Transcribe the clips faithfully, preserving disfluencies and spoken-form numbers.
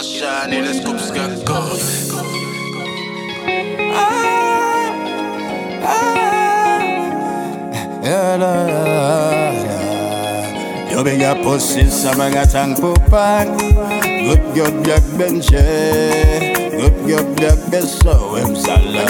Marshani, let's go, go. Yo venga pussy samanga tang pupan. Good good black benche. Good good black beso em sala.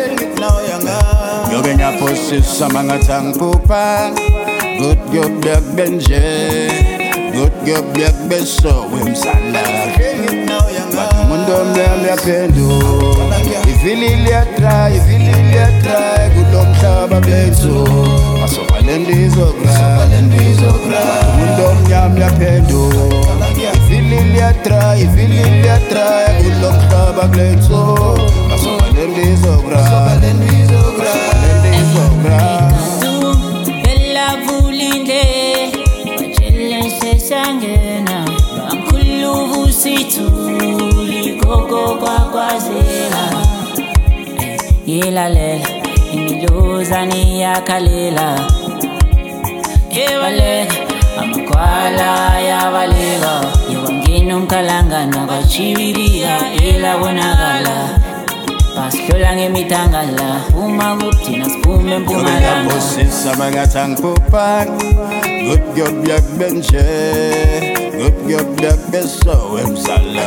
Yo venga pussy samanga tang pupan. Good good black benche. Good good black beso em sala. Mundo mle pendo. Ifili try, ifili try. Good long shaba benzo. Aso valendizo gra, valendizo gra. Mundo mle pendo. Ifili try, ifili try. Good long shaba benzo. Aso valendizo gra, valendizo gra, valendizo gra. Tu bella vulinde, bachele se sangena. Bankulu vusitu. Gogo kwa kwazela Yela lela Imiluza ni ya kalela Yewalela Amakwala ya walega Yewanginu mkalanga na wachiviria Ila wanagala Paslola ngemitangala Umaguti na spume mpumalanga Yoga pussy samanga tang pupan. Good good black benche. Good good black beso em sala.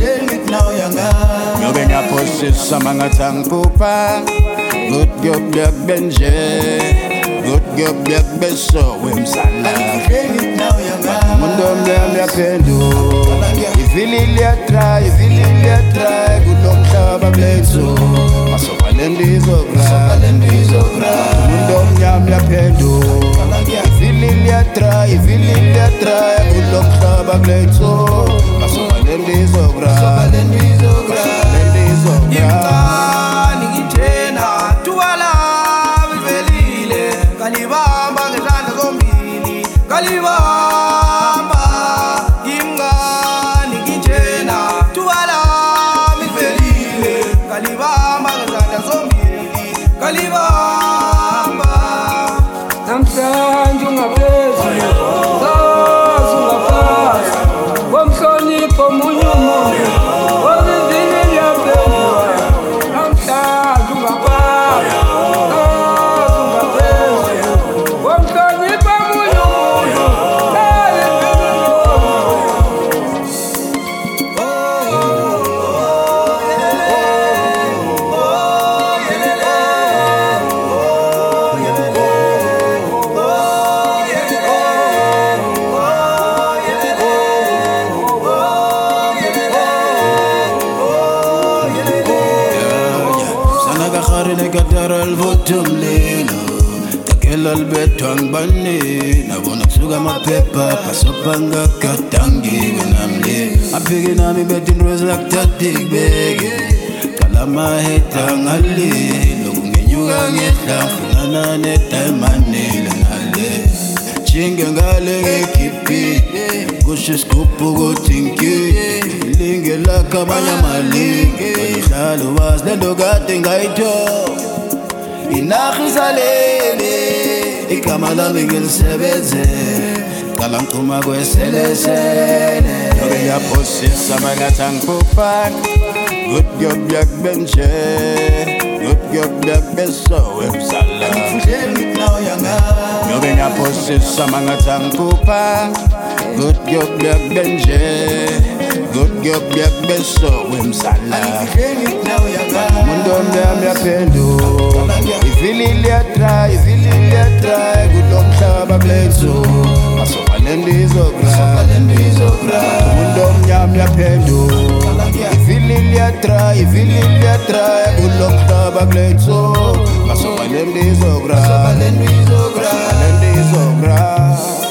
Yo venga pussy samanga tang pupan. Good good black benche. Good good black beso em sala. Mundo mle pendo. Ifili try, ifili try. Good long shaba benzo. Aso valendizo gra, valendizo gra. Mundo mle pendo. Ifili try, ifili try. Good long shaba benzo. Aso valendizo gra, valendizo gra, valendizo gra. Ningitena tuwala vivelile kalibamba ngezandla zombili kalibamba imga ningitena tuwala vivelile kalibamba ngezandla zombili kalibamba namhlanje ungaphezulu zazi ungaphasi womhlonipho munye umuntu Nekatara al-votum lino Takela al-betwang bani Nabona kusuga mapepa Pasopanga katangi Wenamli Apigi nami betin rozak tatik begi Kalama heta ngali Lokungenyuga ngetla Funana neta mani Lenale Chinga ngale ngekipi Kushes kupu gotinki Linge laka banya malinge Wenishalo was nendo gati ngaito Inakizalele Ikamala mingil sebeze Kalankuma kwe sele sele Yoga ya posi samanga tang pupan Good good black benche Good good black beso em sala Yoga ya posi samanga tang pupan Good good black benche Good good black beso em sala Mundo mle pendo Ifili try, ifili try. Good long shaba benzo. Aso valendizo gra, valendizo gra. Mundo mle pendo. Ifili try, ifili try. Good long shaba benzo. Aso valendizo gra, valendizo gra, valendizo gra.